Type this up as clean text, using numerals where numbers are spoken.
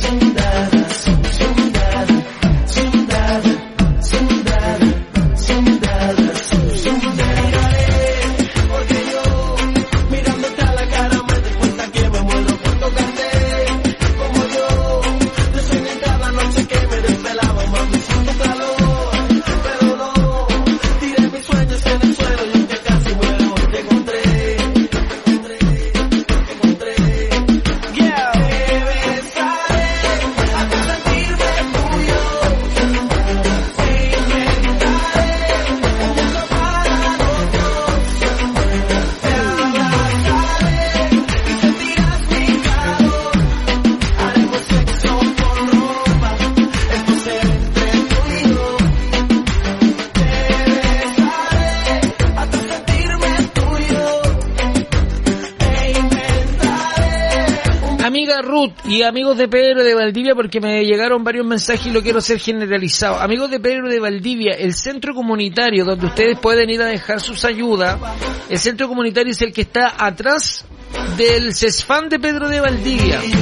Y amigos de Pedro de Valdivia, porque me llegaron varios mensajes y lo quiero hacer generalizado. Amigos de Pedro de Valdivia, el centro comunitario donde ustedes pueden ir a dejar sus ayudas, el centro comunitario es el que está atrás del CESFAM de Pedro de Valdivia.